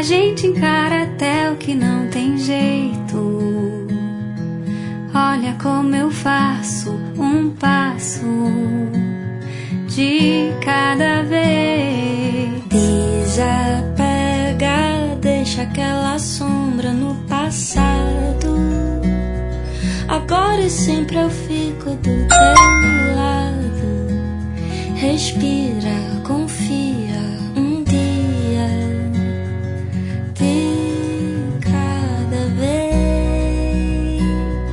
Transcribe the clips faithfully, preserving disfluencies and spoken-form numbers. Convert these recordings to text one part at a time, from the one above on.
gente encara até o que não tem jeito. Olha como eu faço um passo de cada vez. Desapega, deixa aquela sombra no passado. Agora e sempre eu fico do teu lado. Respira, confia, um dia de cada vez.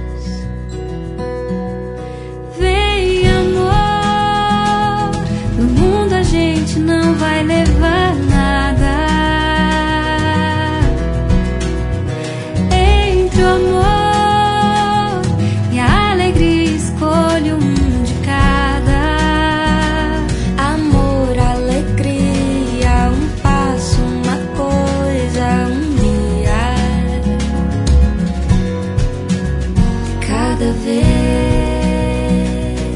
Vem, amor, no mundo a gente não vai levar nada. Entre o amor e a alegria, escolho um de cada. Amor, alegria, um passo, uma coisa, um dia de cada vez.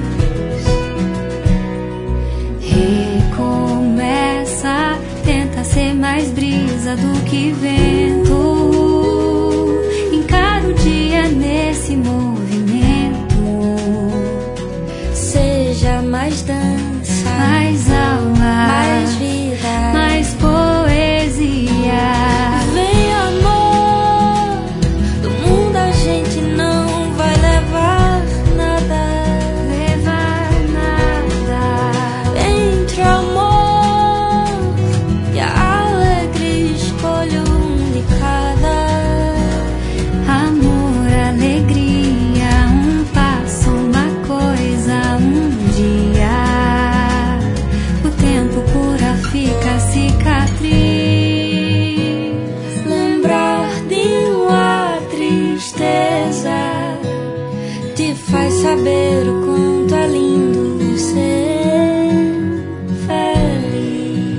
Recomeça, tenta ser mais brisa do que vento. Encara o dia nesse movimento. Seja mais dança, Mais alma, mais vida, mais poesia. vem, amor. Do mundo a gente não vai levar nada. Levar nada. Entre o amor e a alegria, escolho um de cada. Amor, alegria, um passo, uma coisa, um dia. O tempo cura, fica cicatriz. Lembrar de uma tristeza te faz saber o quanto é lindo ser feliz.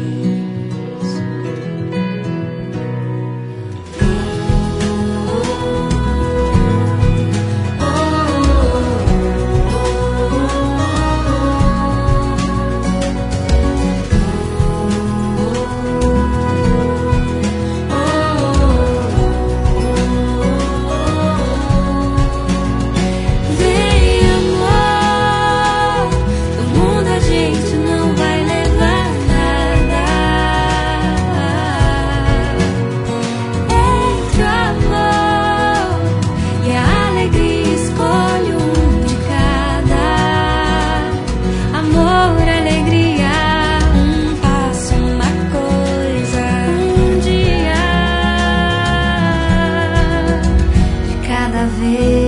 Vem, amor, no mundo a gente não vai levar nada. Entre o amor e a alegria, escolho um de cada. Amor, alegria, Um passo, uma coisa, um dia de cada vez.